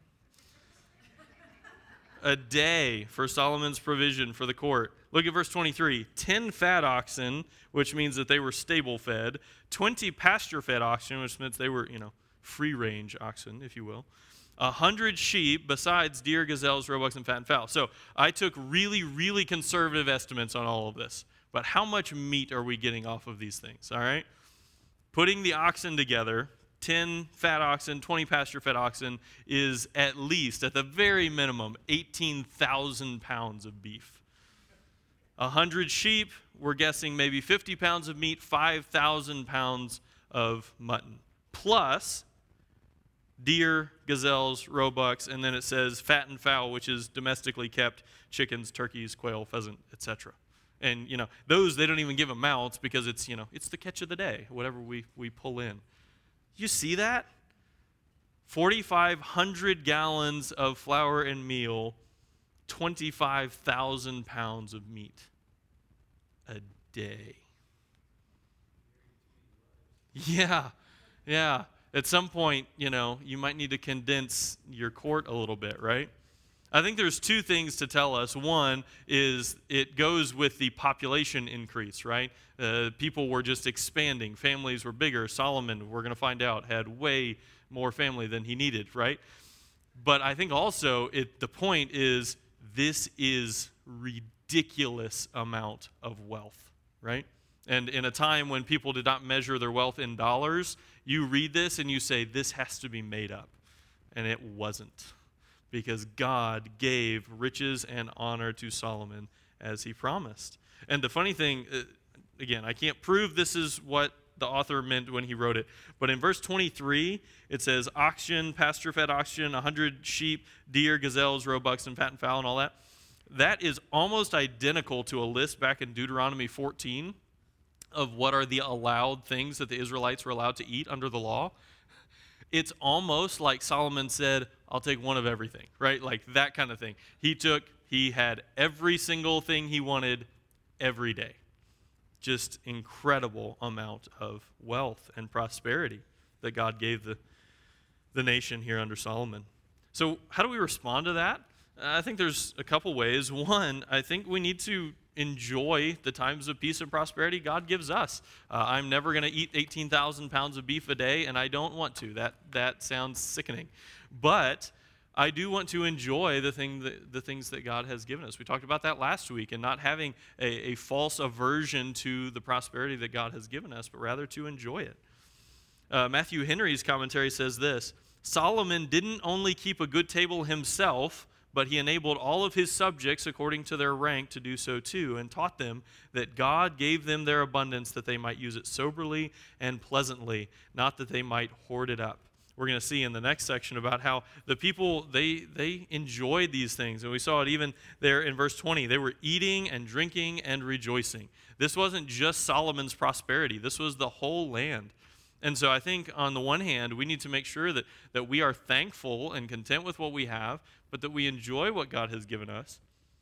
A day for Solomon's provision for the court. Look at verse twenty-three. Ten fat oxen, which means that they were stable-fed. Twenty pasture-fed oxen, which means they were, you know, free-range oxen, if you will. A hundred sheep, besides deer, gazelles, roebucks, and fattened fowl. So I took really, really conservative estimates on all of this. But how much meat are we getting off of these things, all right? Putting the oxen together, ten fat oxen, twenty pasture-fed oxen, is at least, at the very minimum, eighteen thousand pounds of beef. one hundred sheep, we're guessing maybe fifty pounds of meat, five thousand pounds of mutton. Plus deer, gazelles, roebucks, and then it says fattened fowl, which is domestically kept, chickens, turkeys, quail, pheasant, et cetera. And, you know, those, they don't even give amounts because it's, you know, it's the catch of the day, whatever we, we pull in. You see that? forty-five hundred gallons of flour and meal, twenty-five thousand pounds of meat a day. Yeah, yeah. At some point, you know, you might need to condense your court a little bit, right? I think there's two things to tell us. One is it goes with the population increase, right? Uh, people were just expanding. Families were bigger. Solomon, we're going to find out, had way more family than he needed, right? But I think also it, the point is this is ridiculous amount of wealth, right? And in a time when people did not measure their wealth in dollars, you read this and you say, this has to be made up. And it wasn't. Because God gave riches and honor to Solomon as he promised. And the funny thing, again, I can't prove this is what the author meant when he wrote it. But in verse twenty-three, it says oxen, pasture-fed oxen, one hundred sheep, deer, gazelles, roebucks, and fattened fowl, and all that. That is almost identical to a list back in Deuteronomy fourteen of what are the allowed things that the Israelites were allowed to eat under the law. It's almost like Solomon said, I'll take one of everything, right? Like that kind of thing. He took, he had every single thing he wanted every day. Just incredible amount of wealth and prosperity that God gave the, the nation here under Solomon. So how do we respond to that? I think there's a couple ways. One, I think we need to enjoy the times of peace and prosperity God gives us. Uh, I'm never going to eat eighteen thousand pounds of beef a day, and I don't want to. That that sounds sickening. But I do want to enjoy the thing that, the things that God has given us. We talked about that last week, and not having a, a false aversion to the prosperity that God has given us, but rather to enjoy it. Uh, Matthew Henry's commentary says this: Solomon didn't only keep a good table himself, but he enabled all of his subjects according to their rank to do so too, and taught them that God gave them their abundance that they might use it soberly and pleasantly, not that they might hoard it up. We're going to see in the next section about how the people, they they enjoyed these things. And we saw it even there in verse twenty. They were eating and drinking and rejoicing. This wasn't just Solomon's prosperity. This was the whole land. And so I think on the one hand, we need to make sure that, that we are thankful and content with what we have, but that we enjoy what God has given us.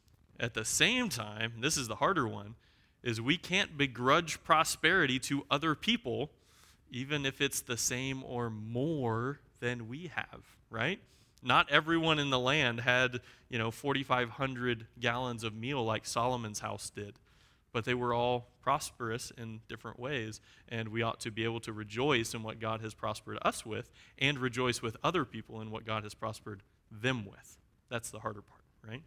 At the same time, this is the harder one, is we can't begrudge prosperity to other people, even if it's the same or more than we have, right? Not everyone in the land had, you know, forty-five hundred gallons of meal like Solomon's house did, but they were all prosperous in different ways, and we ought to be able to rejoice in what God has prospered us with and rejoice with other people in what God has prospered them with. That's the harder part, right?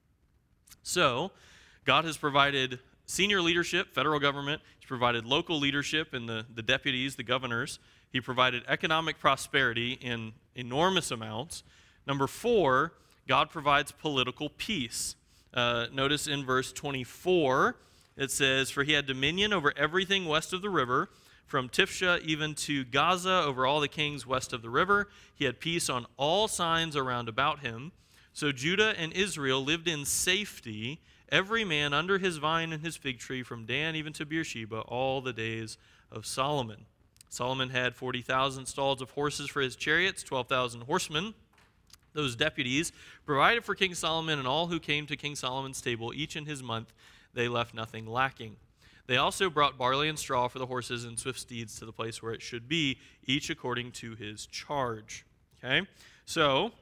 So, God has provided senior leadership, federal government. He's provided local leadership in the, the deputies, the governors. He provided economic prosperity in enormous amounts. Number four, God provides political peace. Uh, notice in verse twenty-four, it says, "For he had dominion over everything west of the river, from Tifsha even to Gaza, over all the kings west of the river. He had peace on all sides around about him. So Judah and Israel lived in safety, every man under his vine and his fig tree, from Dan even to Beersheba, all the days of Solomon. Solomon had forty thousand stalls of horses for his chariots, twelve thousand horsemen. Those deputies provided for King Solomon and all who came to King Solomon's table, each in his month. They left nothing lacking. They also brought barley and straw for the horses and swift steeds to the place where it should be, each according to his charge." Okay? So,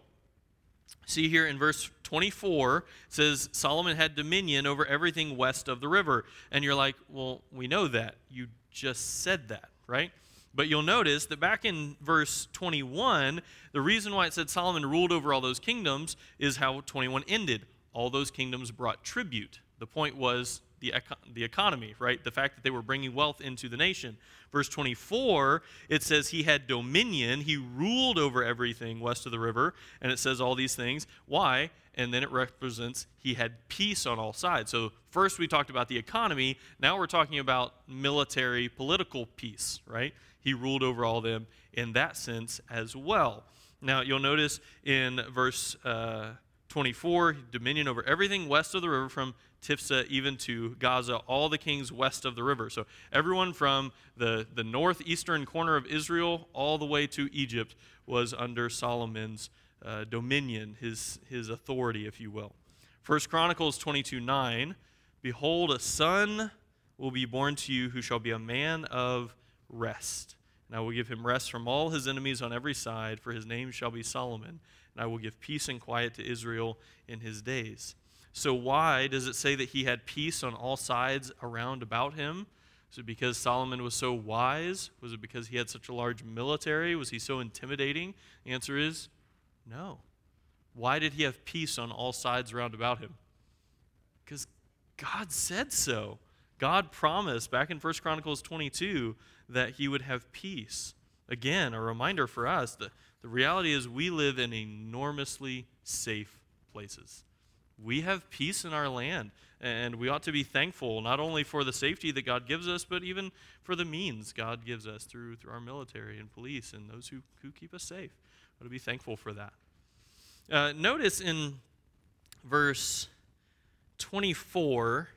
see here in verse twenty-four, it says Solomon had dominion over everything west of the river. And you're like, well, we know that. You just said that, right? But you'll notice that back in verse twenty-one, the reason why it said Solomon ruled over all those kingdoms is how twenty-one ended. All those kingdoms brought tribute. The point was the, eco- the economy, right? The fact that they were bringing wealth into the nation. Verse twenty-four, it says he had dominion. He ruled over everything west of the river. And it says all these things. Why? And then it represents he had peace on all sides. So first we talked about the economy. Now we're talking about military, political peace, right? He ruled over all of them in that sense as well. Now you'll notice in verse uh, twenty-four, dominion over everything west of the river, from Tifsa even to Gaza, all the kings west of the river. So everyone from the, the northeastern corner of Israel all the way to Egypt was under Solomon's uh, dominion, his, his authority, if you will. First Chronicles twenty-two nine, "Behold, a son will be born to you who shall be a man of rest. And I will give him rest from all his enemies on every side, for his name shall be Solomon. And I will give peace and quiet to Israel in his days." So why does it say that he had peace on all sides around about him? Is it because Solomon was so wise? Was it because he had such a large military? Was he so intimidating? The answer is no. Why did he have peace on all sides around about him? Because God said so. God promised back in First Chronicles twenty-two that he would have peace. Again, a reminder for us that the reality is we live in enormously safe places. we have peace in our land, and we ought to be thankful not only for the safety that God gives us, but even for the means God gives us through through our military and police and those who, who keep us safe. We ought to be thankful for that. Uh, notice in verse twenty-four,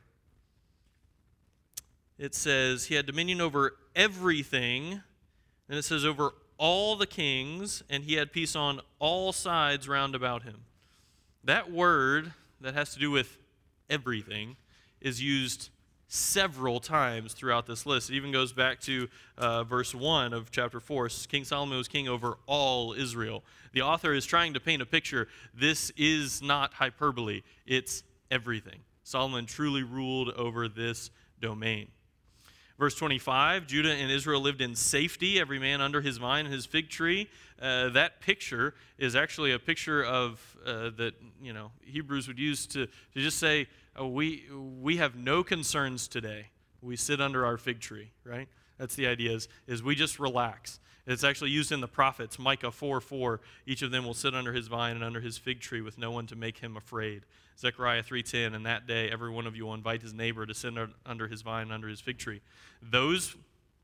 it says he had dominion over everything, and it says over all the kings, and he had peace on all sides round about him. That word that has to do with everything is used several times throughout this list. It even goes back to uh, verse one of chapter four. King Solomon was king over all Israel. The author is trying to paint a picture. This is not hyperbole. It's everything. Solomon truly ruled over this domain. Verse twenty-five, Judah and Israel lived in safety, every man under his vine and his fig tree. Uh, that picture is actually a picture of uh, that you know Hebrews would use to, to just say, oh, we we have no concerns today. We sit under our fig tree, right? That's the idea, is, is we just relax. It's actually used in the prophets, Micah four four. Each of them will sit under his vine and under his fig tree with no one to make him afraid. Zechariah three ten, and that day every one of you will invite his neighbor to sit under his vine and under his fig tree. Those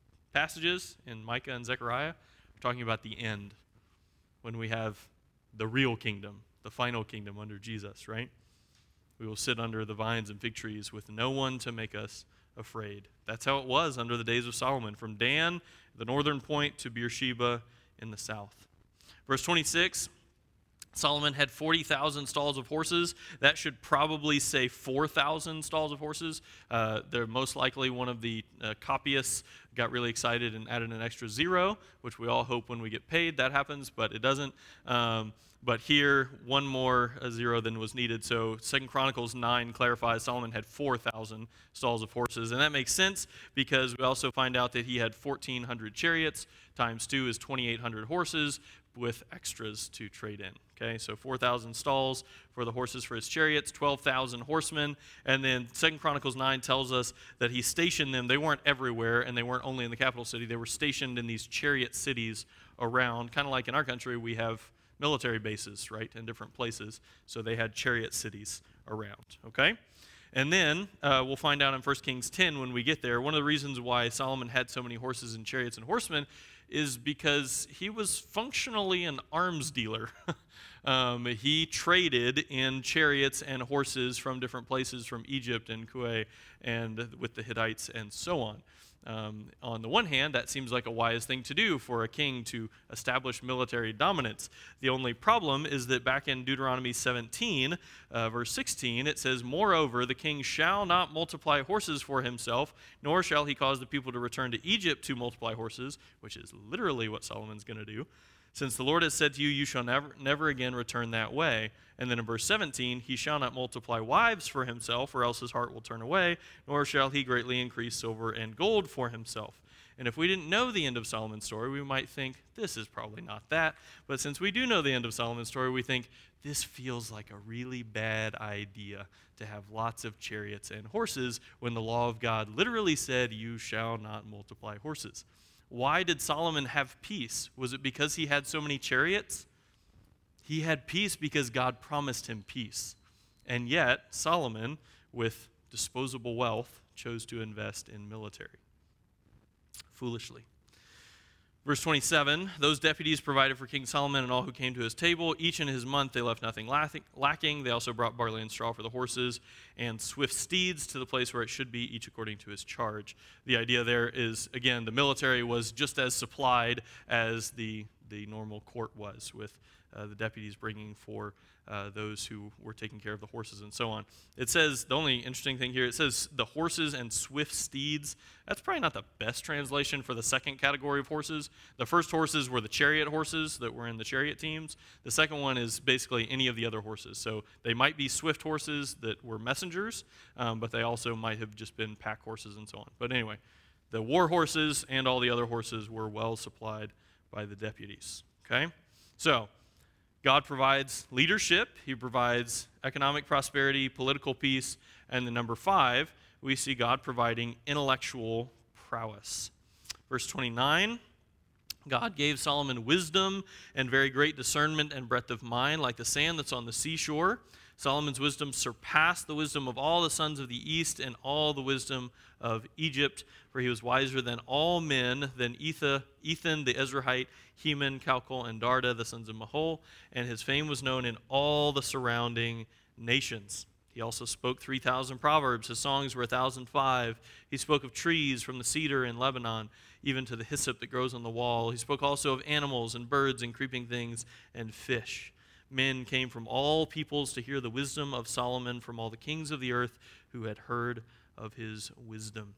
passages in Micah and Zechariah are talking about the end, when we have the real kingdom, the final kingdom under Jesus, right? We will sit under the vines and fig trees with no one to make us afraid. That's how it was under the days of Solomon, from Dan, the northern point, to Beersheba in the south. Verse twenty-six, Solomon had forty thousand stalls of horses. That should probably say four thousand stalls of horses. Uh, they're most likely one of the uh, copyists got really excited and added an extra zero, which we all hope when we get paid that happens, but it doesn't. Um, but here, one more uh, zero than was needed. So Second Chronicles nine clarifies Solomon had four thousand stalls of horses. And that makes sense because we also find out that he had fourteen hundred chariots. Times two is twenty-eight hundred horses, with extras to trade in. Okay, so four thousand stalls for the horses for his chariots, twelve thousand horsemen, and then Second Chronicles nine tells us that he stationed them. They weren't everywhere, and they weren't only in the capital city. They were stationed in these chariot cities around, kind of like in our country we have military bases, right, in different places. So they had chariot cities around, okay? And then uh, we'll find out in First Kings ten when we get there, one of the reasons why Solomon had so many horses and chariots and horsemen is because he was functionally an arms dealer. um, he traded in chariots and horses from different places, from Egypt and Kuwait and with the Hittites and so on. Um, on the one hand, that seems like a wise thing to do for a king to establish military dominance. The only problem is that back in Deuteronomy seventeen, uh, verse sixteen, it says, "Moreover, the king shall not multiply horses for himself, nor shall he cause the people to return to Egypt to multiply horses," which is literally what Solomon's going to do. "Since the Lord has said to you, you shall never, never again return that way." And then in verse seventeen, "He shall not multiply wives for himself, or else his heart will turn away, nor shall he greatly increase silver and gold for himself." And if we didn't know the end of Solomon's story, we might think, this is probably not that. But since we do know the end of Solomon's story, we think, this feels like a really bad idea to have lots of chariots and horses when the law of God literally said, you shall not multiply horses. Why did Solomon have peace? Was it because he had so many chariots? He had peace because God promised him peace. And yet, Solomon, with disposable wealth, chose to invest in military. Foolishly. Verse twenty-seven, "Those deputies provided for King Solomon and all who came to his table. Each in his month they left nothing lacking. They also brought barley and straw for the horses and swift steeds to the place where it should be, each according to his charge." The idea there is, again, the military was just as supplied as the, the normal court was, with uh, the deputies bringing for uh, those who were taking care of the horses and so on. It says, the only interesting thing here, it says the horses and swift steeds. That's probably not the best translation for the second category of horses. The first horses were the chariot horses that were in the chariot teams. The second one is basically any of the other horses. So they might be swift horses that were messengers, um, but they also might have just been pack horses and so on. But anyway, the war horses and all the other horses were well supplied by the deputies. Okay? So, God provides leadership, he provides economic prosperity, political peace, and then number five, we see God providing intellectual prowess. Verse twenty-nine, "God gave Solomon wisdom and very great discernment and breadth of mind, like the sand that's on the seashore." Solomon's wisdom surpassed the wisdom of all the sons of the east and all the wisdom of Egypt, for he was wiser than all men, than Etha, Ethan the Ezrahite, Heman, Calcol, and Darda, the sons of Mahol, and his fame was known in all the surrounding nations. He also spoke three thousand proverbs. His songs were one thousand five. He spoke of trees from the cedar in Lebanon, even to the hyssop that grows on the wall. He spoke also of animals and birds and creeping things and fish. Men came from all peoples to hear the wisdom of Solomon, from all the kings of the earth who had heard of his wisdom.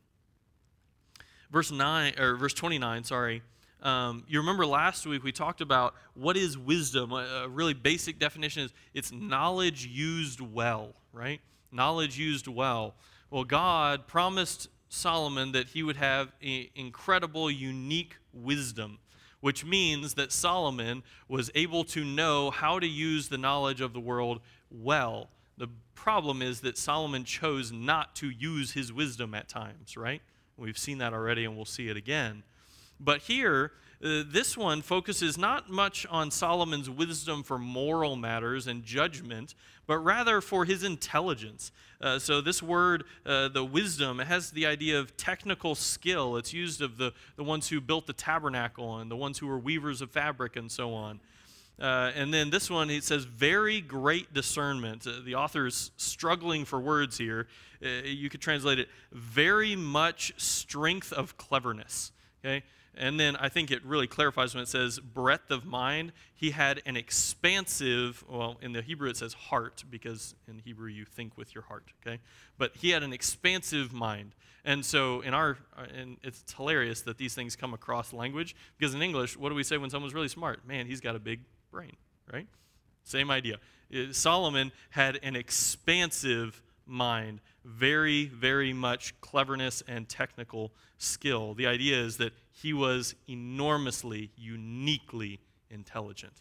Verse nine or verse twenty-nine, sorry. Um, you remember last week we talked about what is wisdom. A, a really basic definition is it's knowledge used well, right? Knowledge used well. Well, God promised Solomon that he would have a incredible, unique wisdom, which means that Solomon was able to know how to use the knowledge of the world well. The problem is that Solomon chose not to use his wisdom at times, right? We've seen that already, and we'll see it again. But here, uh, this one focuses not much on Solomon's wisdom for moral matters and judgment, but rather for his intelligence. Uh, so this word, uh, the wisdom, it has the idea of technical skill. It's used of the, the ones who built the tabernacle and the ones who were weavers of fabric and so on. Uh, and then this one, it says very great discernment. Uh, the author is struggling for words here. Uh, you could translate it very much strength of cleverness. Okay? And then I think it really clarifies when it says breadth of mind. He had an expansive, well, in the Hebrew it says heart, because in Hebrew you think with your heart, okay? But he had an expansive mind. And so in our, and it's hilarious that these things come across language, because in English, what do we say when someone's really smart? Man, he's got a big brain, right? Same idea. Solomon had an expansive mind, very, very much cleverness and technical skill. The idea is that he was enormously, uniquely intelligent,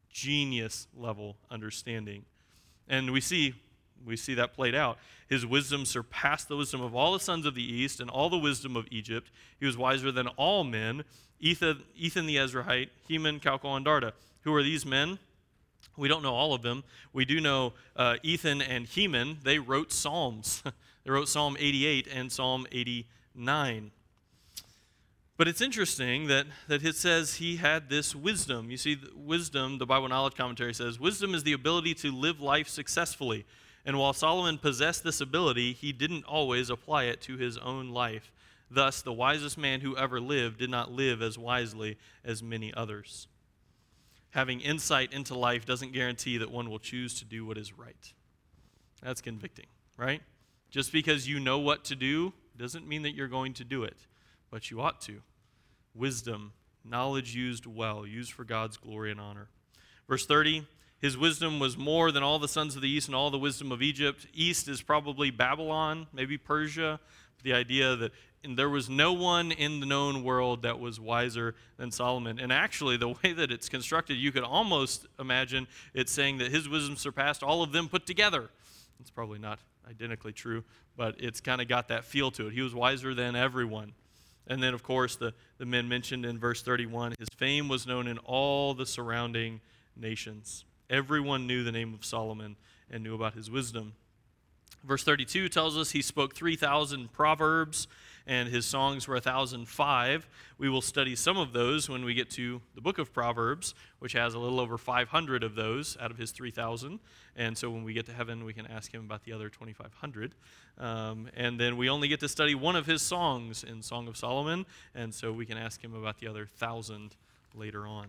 genius level understanding. And we see we see that played out. His wisdom surpassed the wisdom of all the sons of the east and all the wisdom of Egypt. He was wiser than all men, Ethan, Ethan the Ezrahite, Heman, Calcol, and Darda. Who are these men? We don't know all of them. We do know uh, Ethan and Heman. They wrote Psalms. They wrote Psalm eighty-eight and Psalm eighty-nine. But it's interesting that, that it says he had this wisdom. You see, wisdom, the Bible Knowledge Commentary says, wisdom is the ability to live life successfully. And while Solomon possessed this ability, he didn't always apply it to his own life. Thus, the wisest man who ever lived did not live as wisely as many others. Having insight into life doesn't guarantee that one will choose to do what is right. That's convicting, right? Just because you know what to do doesn't mean that you're going to do it, but you ought to. Wisdom, knowledge used well, used for God's glory and honor. Verse thirty, his wisdom was more than all the sons of the east and all the wisdom of Egypt. East is probably Babylon, maybe Persia. The idea that and there was no one in the known world that was wiser than Solomon. And actually, the way that it's constructed, you could almost imagine it saying that his wisdom surpassed all of them put together. It's probably not identically true, but it's kind of got that feel to it. He was wiser than everyone. And then, of course, the, the men mentioned in verse thirty-one, his fame was known in all the surrounding nations. Everyone knew the name of Solomon and knew about his wisdom. Verse thirty-two tells us he spoke three thousand proverbs, and his songs were one thousand five. We will study some of those when we get to the book of Proverbs, which has a little over five hundred of those out of his three thousand. And so when we get to heaven, we can ask him about the other twenty-five hundred. Um, and then we only get to study one of his songs in Song of Solomon, and so we can ask him about the other one thousand later on.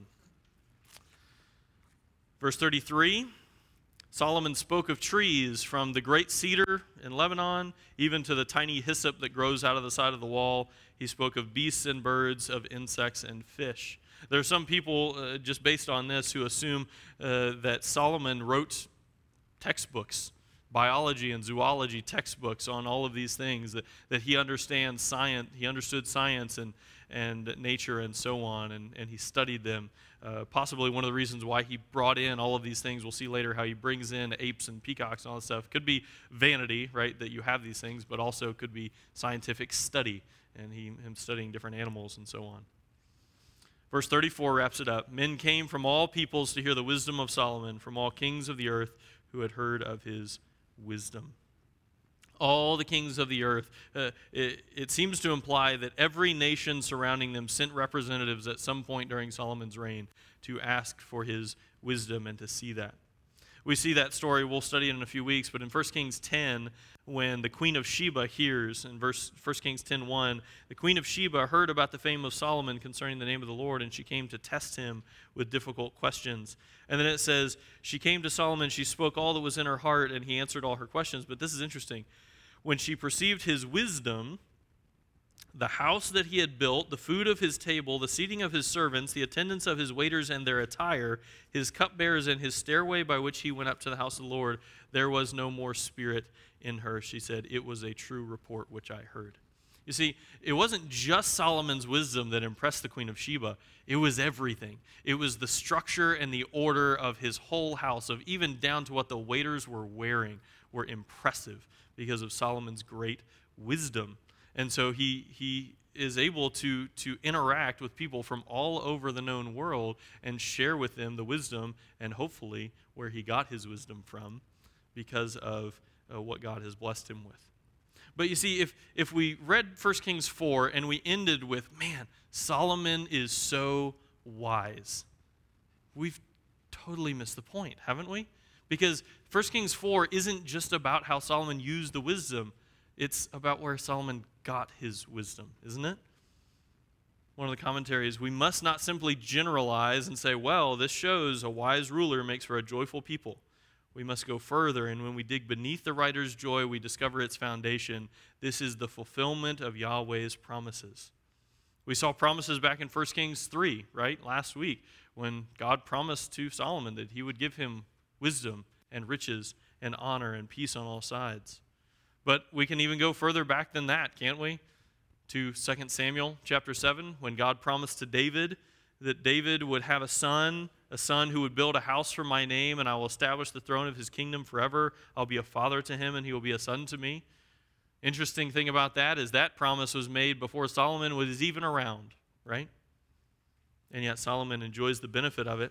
Verse thirty-three. Solomon spoke of trees from the great cedar in Lebanon, even to the tiny hyssop that grows out of the side of the wall. He spoke of beasts and birds, of insects and fish. There are some people, uh, just based on this, who assume uh, that Solomon wrote textbooks, biology and zoology textbooks on all of these things, that, that he understands science, he understood science and, and nature and so on, and, and he studied them. Uh, possibly one of the reasons why he brought in all of these things, we'll see later how he brings in apes and peacocks and all that stuff. Could be vanity, right, that you have these things, but also could be scientific study, and he, him studying different animals and so on. Verse thirty-four wraps it up. Men came from all peoples to hear the wisdom of Solomon, from all kings of the earth who had heard of his wisdom. All the kings of the earth. Uh, it, it seems to imply that every nation surrounding them sent representatives at some point during Solomon's reign to ask for his wisdom and to see that. We see that story, we'll study it in a few weeks, but in First Kings ten, when the queen of Sheba hears, in verse First Kings ten one, the queen of Sheba heard about the fame of Solomon concerning the name of the Lord, and she came to test him with difficult questions. And then it says, she came to Solomon, she spoke all that was in her heart, and he answered all her questions. But this is interesting. When she perceived his wisdom, the house that he had built, the food of his table, the seating of his servants, the attendance of his waiters and their attire, his cupbearers and his stairway by which he went up to the house of the Lord, there was no more spirit in her. She said, it was a true report which I heard. You see, it wasn't just Solomon's wisdom that impressed the queen of Sheba. It was everything. It was the structure and the order of his whole house, of even down to what the waiters were wearing, were impressive because of Solomon's great wisdom. And so he he is able to, to interact with people from all over the known world and share with them the wisdom and hopefully where he got his wisdom from because of uh, what God has blessed him with. But you see, if, if we read First Kings four and we ended with, man, Solomon is so wise, we've totally missed the point, haven't we? Because First Kings four isn't just about how Solomon used the wisdom. It's about where Solomon got his wisdom, isn't it? One of the commentaries, we must not simply generalize and say, well, this shows a wise ruler makes for a joyful people. We must go further, and when we dig beneath the writer's joy, we discover its foundation. This is the fulfillment of Yahweh's promises. We saw promises back in First Kings three, right, last week, when God promised to Solomon that he would give him wisdom and riches and honor and peace on all sides. But we can even go further back than that, can't we? To Second Samuel chapter seven, when God promised to David that David would have a son, a son who would build a house for my name, and I will establish the throne of his kingdom forever. I'll be a father to him, and he will be a son to me. Interesting thing about that is that promise was made before Solomon was even around, right? And yet Solomon enjoys the benefit of it.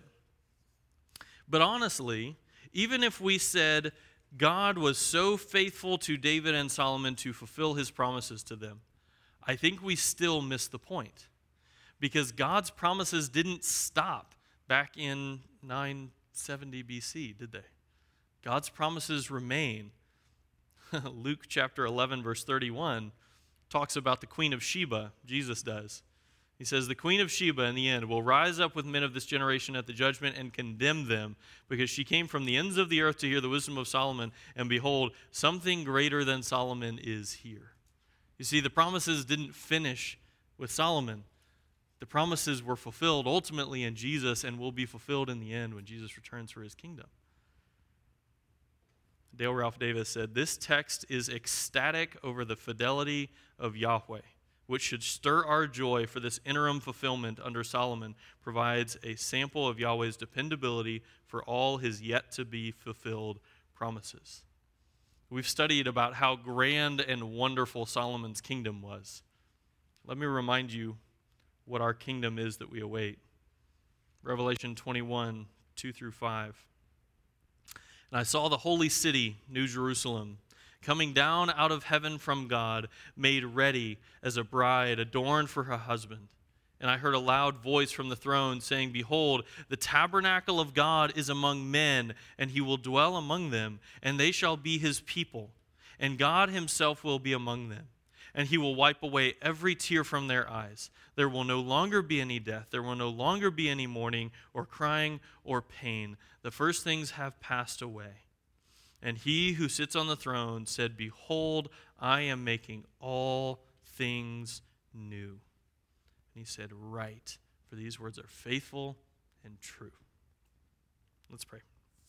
But honestly, even if we said God was so faithful to David and Solomon to fulfill his promises to them, I think we still miss the point. Because God's promises didn't stop back in nine seventy B C, did they? God's promises remain. Luke chapter eleven, verse thirty-one, talks about the Queen of Sheba. Jesus does. He says, the Queen of Sheba in the end will rise up with men of this generation at the judgment and condemn them, because she came from the ends of the earth to hear the wisdom of Solomon, and behold, something greater than Solomon is here. You see, the promises didn't finish with Solomon. The promises were fulfilled ultimately in Jesus and will be fulfilled in the end when Jesus returns for his kingdom. Dale Ralph Davis said, this text is ecstatic over the fidelity of Yahweh, which should stir our joy, for this interim fulfillment under Solomon provides a sample of Yahweh's dependability for all his yet-to-be-fulfilled promises. We've studied about how grand and wonderful Solomon's kingdom was. Let me remind you what our kingdom is that we await. Revelation twenty-one, two through five. And I saw the holy city, New Jerusalem, coming down out of heaven from God, made ready as a bride adorned for her husband. And I heard a loud voice from the throne saying, behold, the tabernacle of God is among men, and he will dwell among them, and they shall be his people. And God himself will be among them. And he will wipe away every tear from their eyes. There will no longer be any death. There will no longer be any mourning or crying or pain. The first things have passed away. And he who sits on the throne said, behold, I am making all things new. And he said, write, for these words are faithful and true. Let's pray.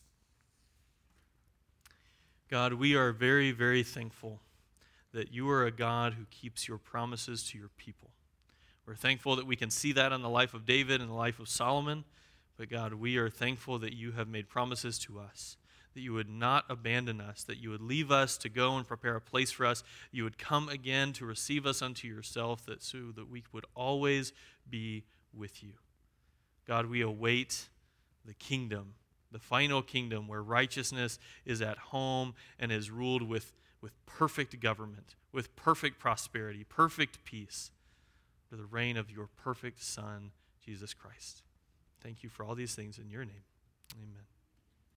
God, we are very, very thankful that you are a God who keeps your promises to your people. We're thankful that we can see that in the life of David and the life of Solomon. But God, we are thankful that you have made promises to us, that you would not abandon us, that you would leave us to go and prepare a place for us. You would come again to receive us unto yourself, that so that we would always be with you. God, we await the kingdom the final kingdom where righteousness is at home and is ruled with, with perfect government, with perfect prosperity, perfect peace, to the reign of your perfect Son, Jesus Christ. Thank you for all these things in your name. Amen.